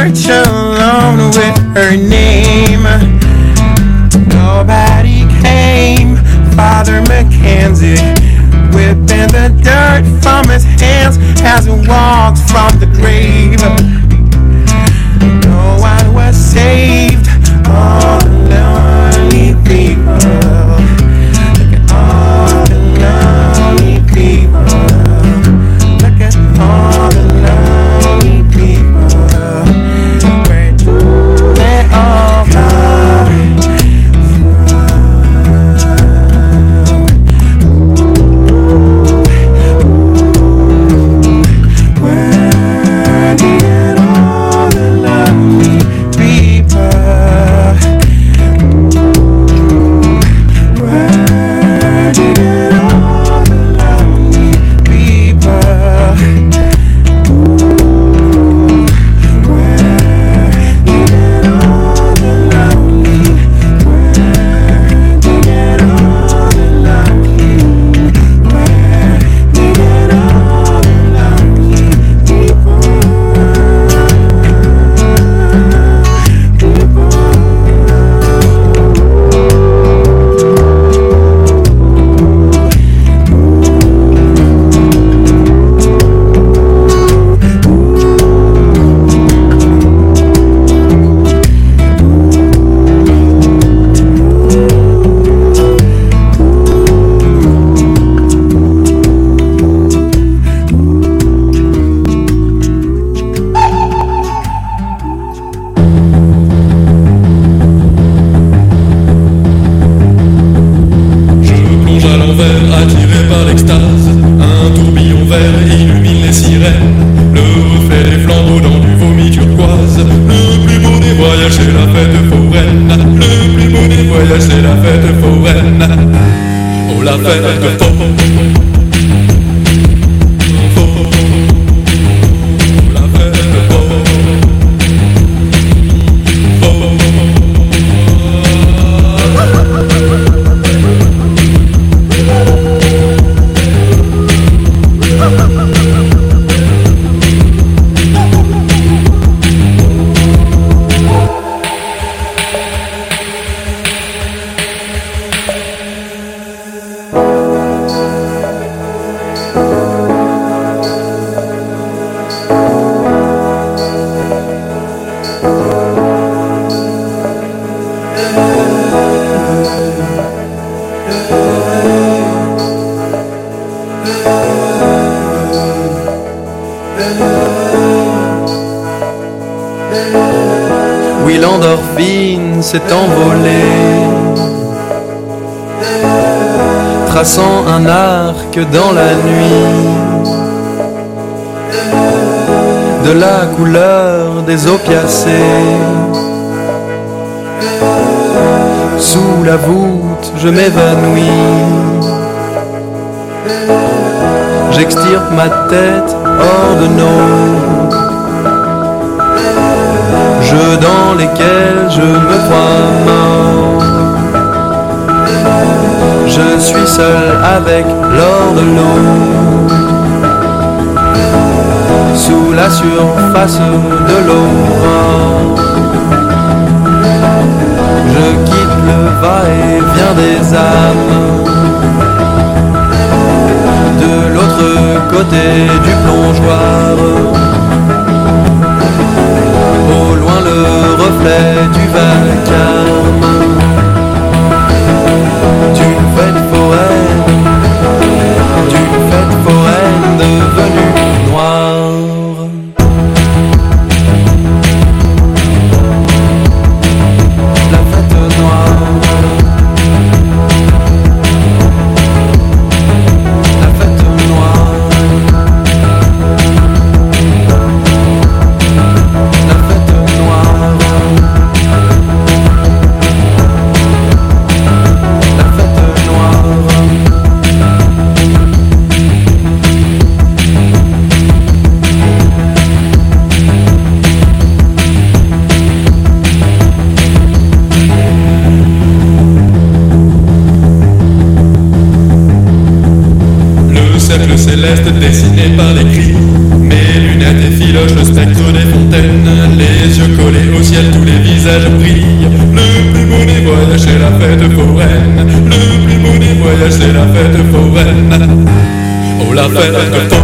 church alone with her name. Nobody came. Father Mackenzie whipping the dirt from his hands as he walked from the grave. No one was saved. All the lonely people. Look at all the lonely people. Look at all the lonely people. Where do they all come from? Where did all the lonely people? Where did all the lonely people? Attiré par l'extase, un tourbillon vert illumine les sirènes. Le reflet des flambeaux dans du vomi turquoise. Le plus beau des voyages c'est la fête foraine. Le plus beau des voyages c'est la fête foraine. Oh la fête foraine. Oui, l'endorphine s'est envolée, traçant un arc dans la nuit, de la couleur des opiacés. Sous la voûte, je m'évanouis, j'extirpe ma tête hors de nos jeux dans lesquels je me crois mort. Je suis seul avec l'or de l'eau, sous la surface de l'aurore. Je quitte le va-et-vient des âmes, de l'autre côté du plongeoir. Au loin le reflet du vacarme d'une fête foraine devenue noire. La fête noire. La fête noire. La fête noire. La fête noire. Le cercle céleste dessiné par les cris Mes lunettes effilochent le spectre des fontaines, les yeux collés au ciel, tous les visages brillent. Le plus beau des voyages, c'est la fête foraine. Le plus beau des voyages, c'est la fête foraine. Oh, la fête foraine.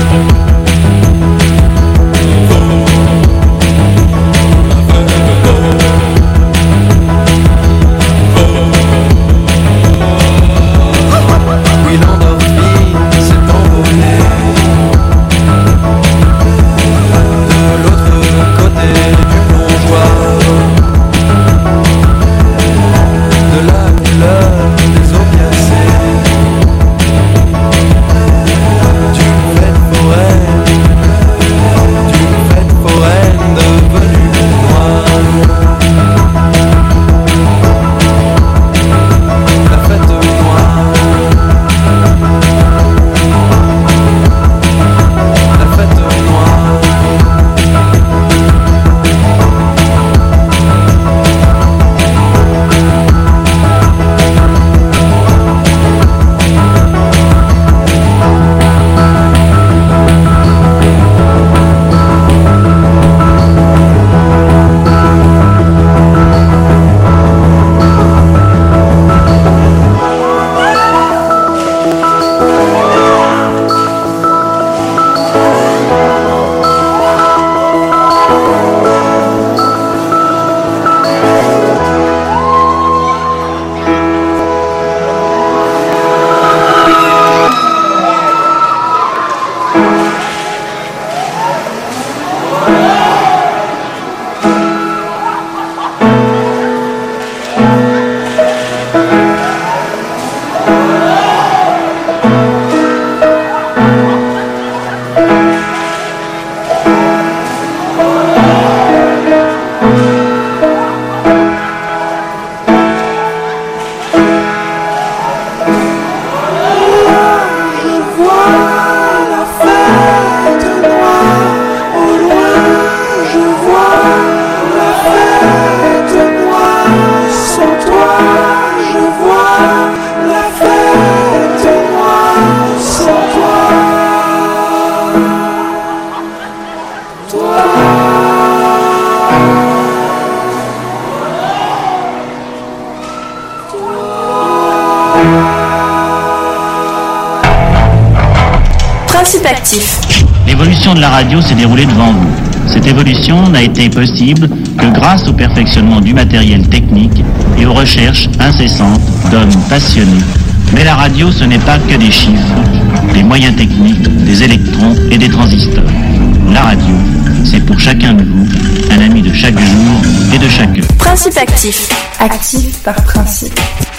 Principe actif. L'évolution de la radio s'est déroulée devant vous. Cette évolution n'a été possible que grâce au perfectionnement du matériel technique et aux recherches incessantes d'hommes passionnés. Mais la radio, ce n'est pas que des chiffres, des moyens techniques, des électrons et des transistors. La radio, c'est pour chacun de vous, un ami de chaque jour et de chaque heure. Principe actif. Actif par principe.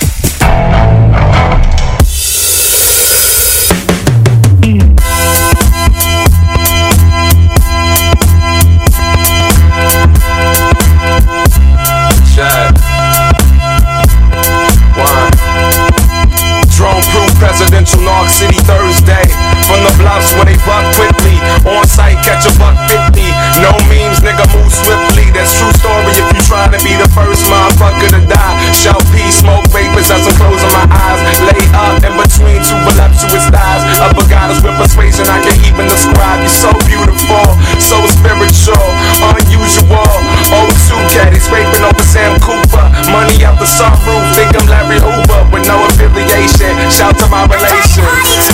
Presidential North City Thursday. From the bluffs where they buck quickly. On site, catch a $1.50. No memes, nigga, move swiftly. That's true story if you trying to be the first motherfucker to die. Shout peace, smoke vapors as I'm closing my eyes. Lay up in between two voluptuous thighs. Upper goddess with persuasion I can't even describe. You're so beautiful, so spiritual, unusual. O2 caddies scraping over Sam Cooper. Money out the sunroof, think I'm Larry Hoover with no affiliation. Shout to my relations.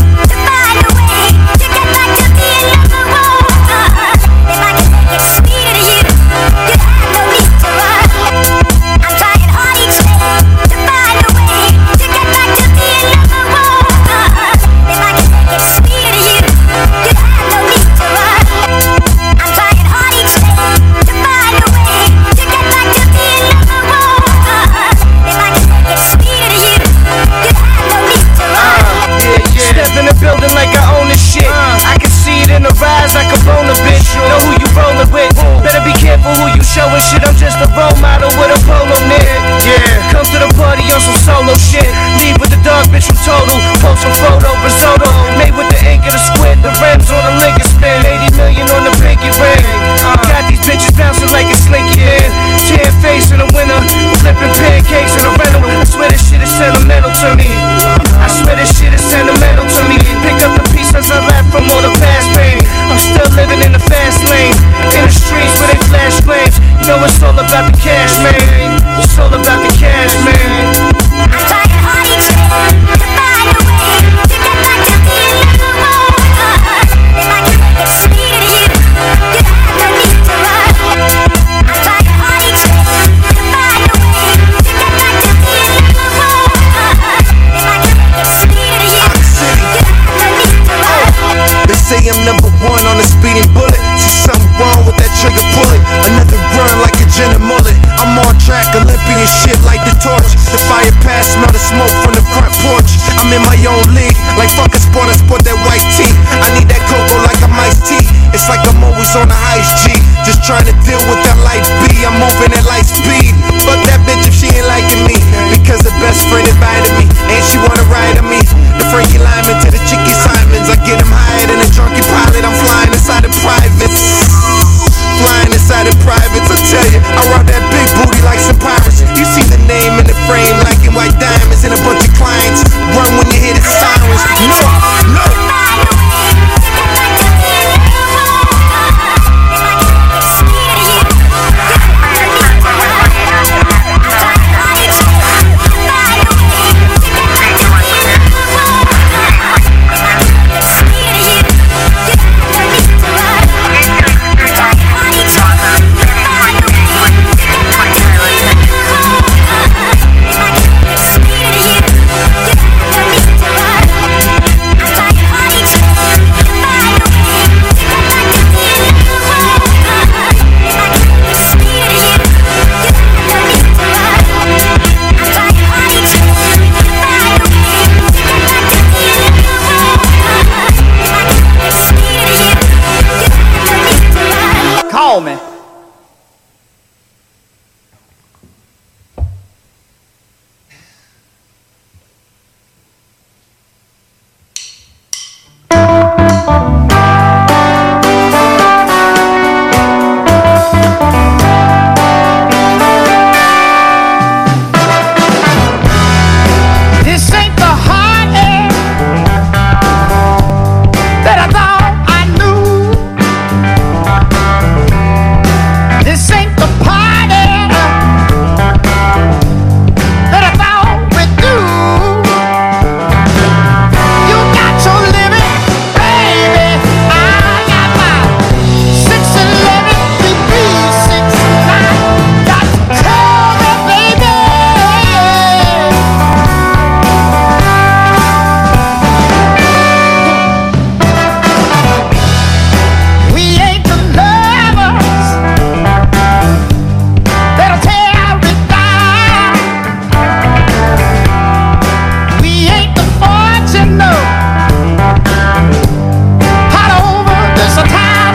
Showing shit, I'm just a role model with a polo knit. Yeah, come to the party on some solo shit. Leave with the dog, bitch, I'm total. Post a photo, risotto. Made with the ink of the squid, the rims on the liquor spin. 80 million on the pinky ring. Got these bitches bouncing like a slinky in. Tan face in the winter, flipping pancakes in a rental. I swear this shit is sentimental to me. I swear this shit is sentimental to me. Pick up the pieces I left from all the past pain. I'm still way past, smell the smoke from the front porch. I'm in my own league, like fuck a sport, I sport that white tee. I need that cocoa like I'm iced tea. It's like I'm always on the ice G, just trying to deal with that life B. I'm moving at light speed. Fuck that bitch if she ain't liking me, because her best friend invited me, and she wanna ride on me. The Frankie Lyman to the Chicky Simons, I get him higher than a drunky pilot. I'm flying inside the privates, flying inside the privates. I tell you, I rock that big booty like some pirates. You see the name in the frame, like in white diamonds, and a bunch of clients run when you hear the sirens. No, no. Call me. This ain't the hot air that I thought I knew. This ain't the party that I thought we'd do. You got your limit, baby. I got mine. 6'11", 3'6'9". Got to tell me, baby. We ain't the lovers that'll tear it down. We ain't the fortune, no. Hot over this town.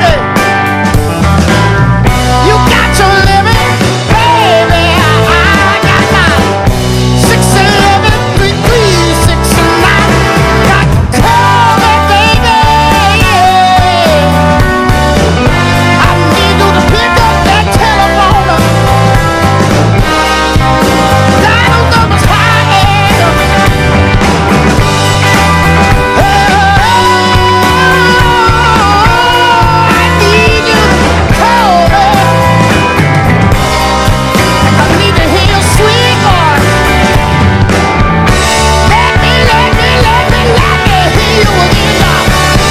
You got your limit, baby. I got mine. 6'11", 3'6'9". Got to tell me, baby. I need you to pick up that telephone. Dial numbers high. I need you to call me. I need to hear your sweet voice. Let me hear you again now.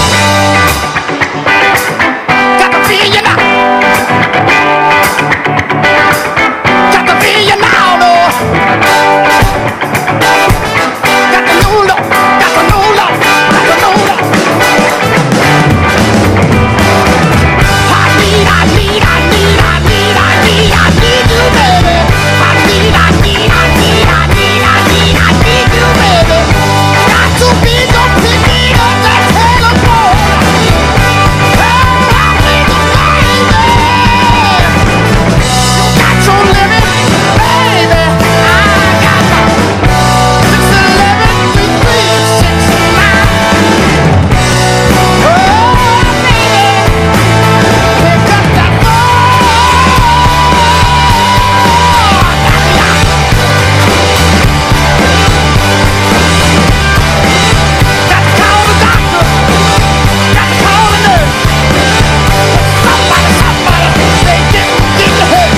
Got to feel you now. Got to feel you now, Lord. Got to know, Lord. Got to know, Lord. Got to know, Lord. I need you, baby. I need you, baby. Got to be gonna pick me up that telephone. Oh, I need you, baby. You got your limit, baby. I got mine. 6'11", 3'6'9". Oh, baby, pick up that got to call the doctor. Got to call the nurse. Somebody, they get you hurt.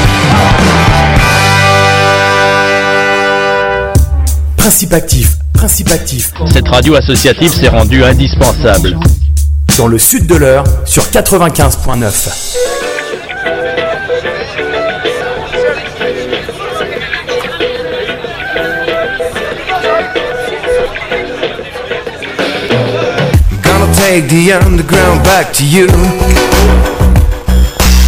Principe actif. Cette radio associative s'est rendue indispensable. Dans le sud de l'Eure, sur 95.9. Gonna take the underground back to you.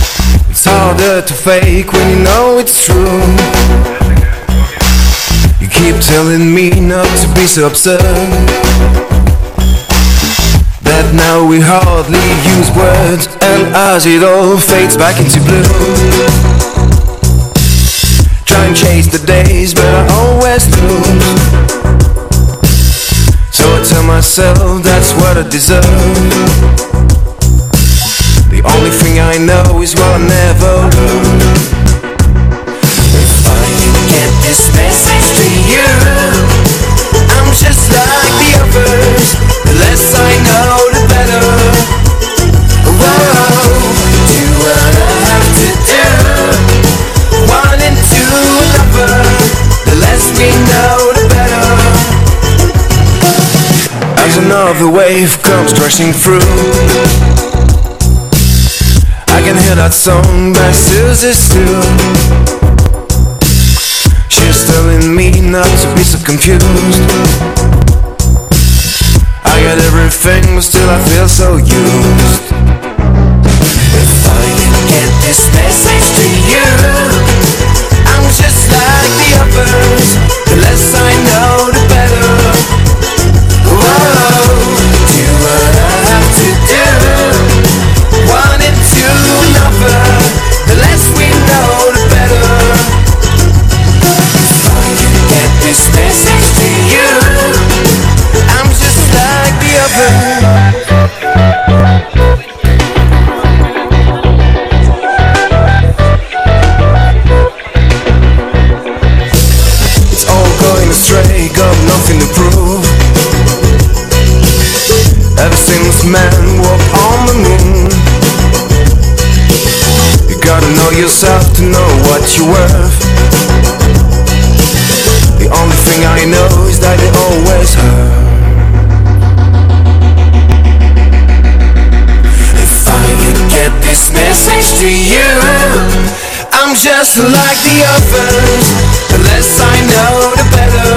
It's harder to fake when you know it's true. You keep telling me not to be so absurd, that now we hardly use words, and as it all fades back into blue, try and chase the days but I always lose. So I tell myself that's what I deserve. The only thing I know is what I never learned. If I can get this message to you, I'm just like the others. The less I know, the better. Whoa, do what I have to do. One into another. The less we know, the better. As another wave comes crashing through, I can hear that song by Susie Sue. She's telling me not to be so confused. I got everything, but still I feel so used. If I can get this message to you, I'm just like the others. The less I know, the better. Whoa, do what I have to do. One into another. The less we know, the better. If I can get this message to you, I'm just like the others. It's all going astray, got nothing to prove. Ever since man walked on the moon, you gotta know yourself to know what you're worth. The only thing I know is that it always hurt. If I can get this message to you, I'm just like the others. The less I know, the better.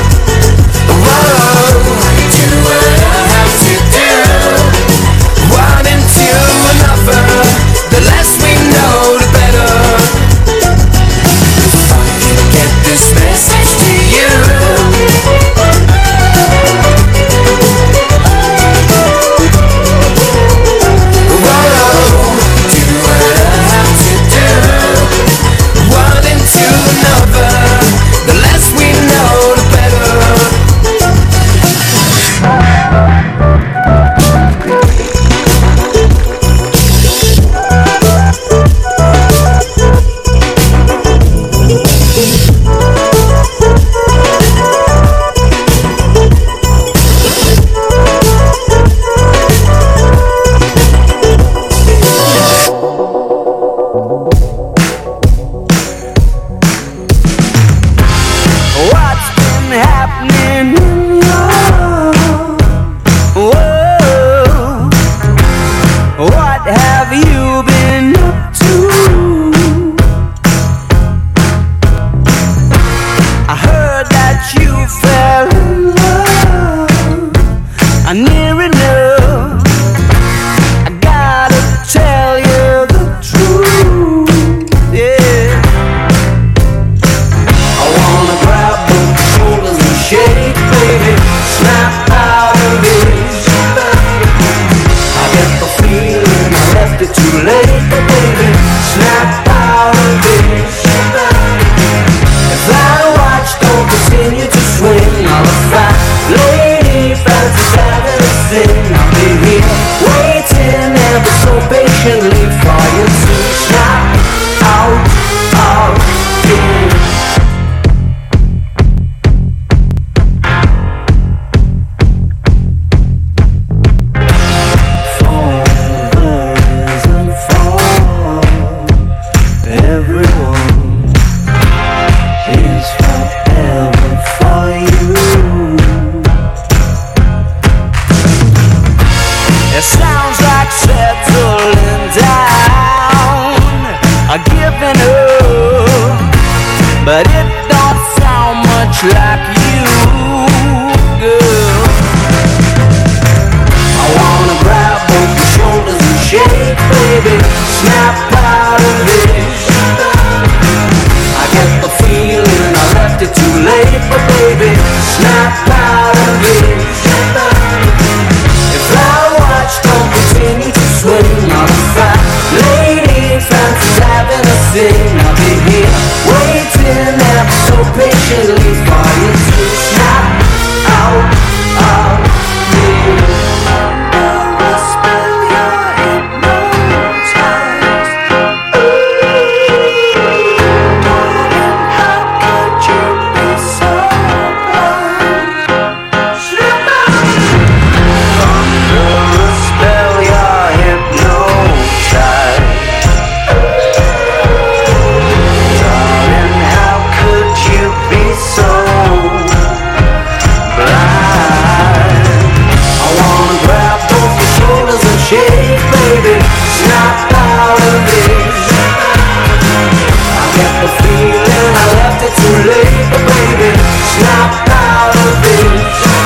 Whoa, do what I have to do. One into another. The less we know, the better. If I can get this message to you, whoa, do what I have to do. One into another. The less we know, the better. What's been happening in your world? What have you been up to? I heard that you fell in love. I'm near enough. I gotta tell you the truth, yeah. I wanna grab both shoulders and shake, baby, snap out of this. I get the feeling I left it too late, but baby, snap out of this. If that watch don't continue to swing, I'll a fat lady fancies having a sing. I'll be here waiting ever so patiently for you to snap out of this. Everyone is forever for you. It sounds like settling down, giving up, but it don't sound much like you, girl. I wanna grab both your shoulders and shake, baby, snap out of this. I get the feeling I left it too late, but thing. I'll be here waiting ever so patiently for you to snap out of me. I'll spell your hypnotized. How could you be so blind? Under the spell you're hypnotized. Darling, how could you be so blind? I wanna grab both your shoulders and shake, baby, snap out of it. I get the feeling I left it too late, but baby, snap out of it.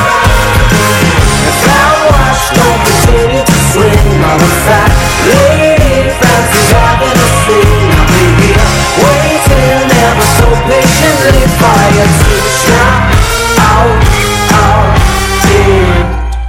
If that wash don't continue to swing, matter of fact, lady, fancy's having a thing. I'll be here waiting ever so patiently for you to snap out of it.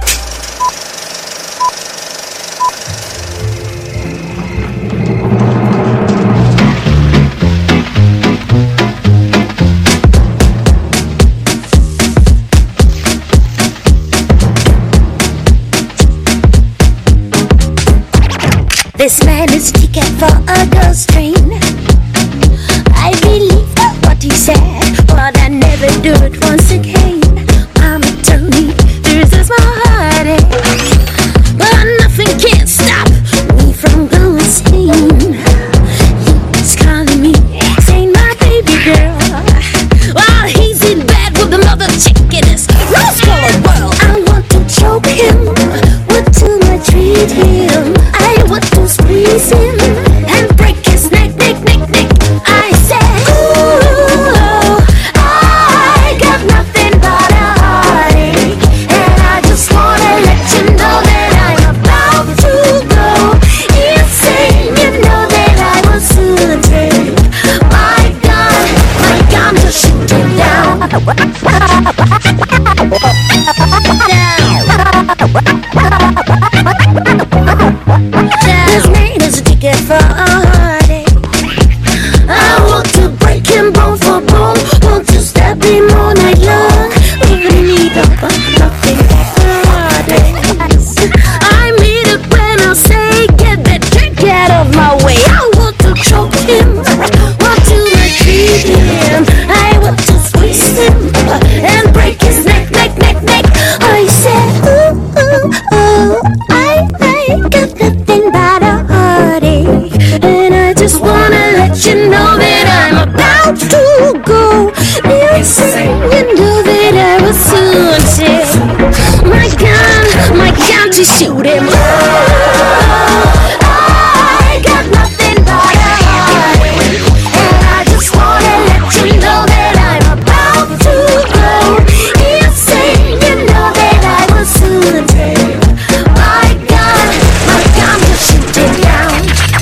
This man is a ticket for a girl's train. I believe what he said, but I never do it once again. Mama told me this is my heartache, but nothing can stop me from going insane. He's calling me, saying my baby girl, while he's in bed with another chick in his rose-colored world. I want to choke him, what to I treat him? I want to squeeze him and break his neck, neck, neck, neck. I said, ooh, I got nothing but a heartache, and I just wanna let you know that I'm about to go insane. You know that I will soon take my gun to shoot him down. This man is a ticket for a heartache. I want to break him bone for bone. Want to stab him all night long. Even need a nothing but heartache. I mean it when I say get that drink out of my way. I want to choke him, want to retreat him. I want to squeeze him and break his neck, neck, neck, neck. I said, ooh, ooh, oh, I got nothing but a heartache, and I just wanna let you know that I'm about to go insane. You know that I will soon take my gun to shoot him. Oh, I got nothing but a heartache, and I just wanna let you know that I'm about to go insane. You know that I will soon take my gun to shoot him down.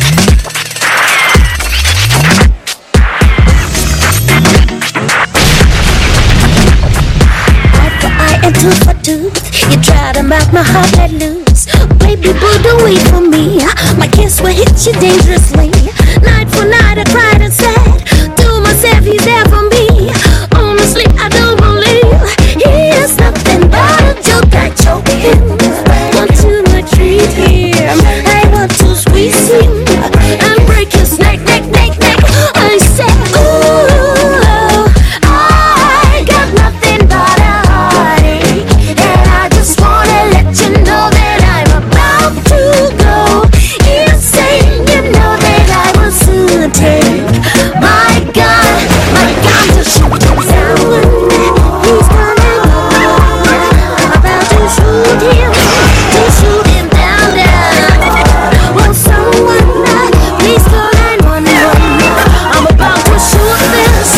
Eye for eye and tooth for tooth, you try to make my heart let loose. Baby boo, don't wait for me. My kiss will hit you dangerously. Night for night I cried and said to myself, he's there for me. Honestly, I don't believe he is nothing but a joke. I choke him, want to treat him. I want to squeeze him and break his neck, neck, neck, neck. I said, ooh, I got nothing but a heartache, and I just wanna let you know that I'm about to go insane. You know that I will soon take my gun to shoot him down. He's coming, about to shoot him down, down. Will someone please call 911? I'm about to shoot this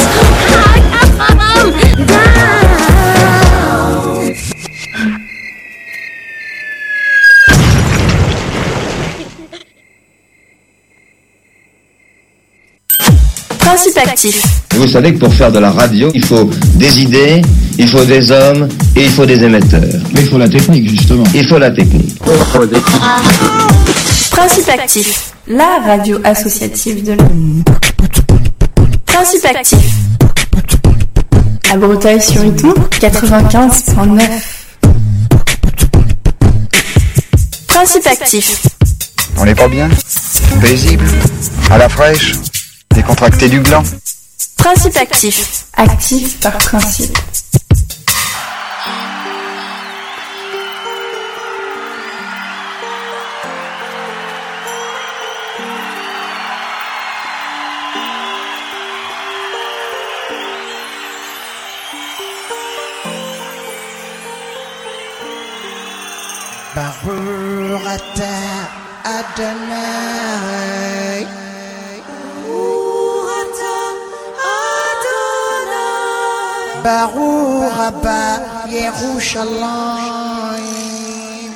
down. Principe actif. Vous savez que pour faire de la radio, il faut des idées, il faut des hommes et il faut des émetteurs. Mais il faut la technique, justement. Il faut la technique. Principe actif, la radio associative de l'homme. Principe actif. À Breteuil-sur-Iton, 95.9. Principe actif. On n'est pas bien? Paisible? À la fraîche? Décontracté du gland? Principe actif. Actif par principe. Barurata Adonai, Baruch Haba Yerushalayim,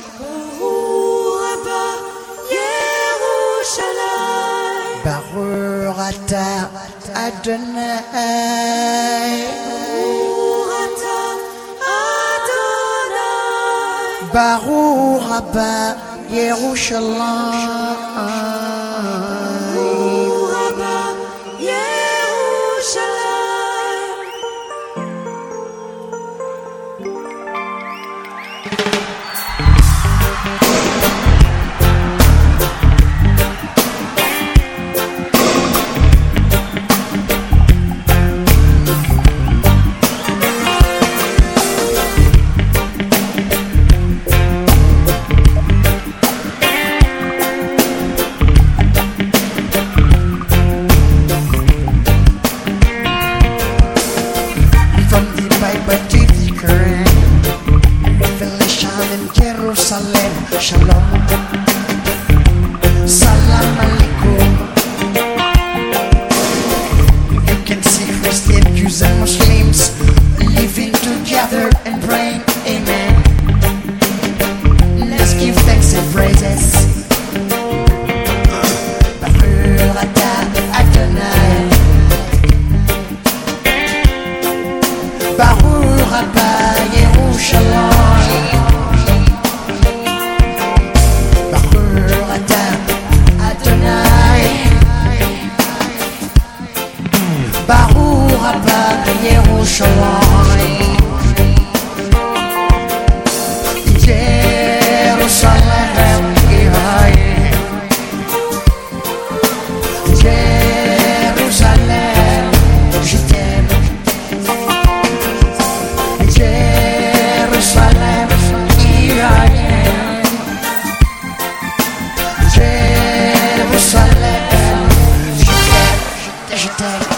Barurata Adonai, Baruch Haba Jerusalem, Shalom, Salam Alaikum. You can see Christian Jews and Muslims living together and praying, Amen. Let's give thanks and praises. Baruch atah Adonai, Baruch haba Yerushalayim. Baruch haba Yerushalayim, Jerusalem, Jerusalem, je t'aime, Jerusalem, Jerusalem, je t'aime.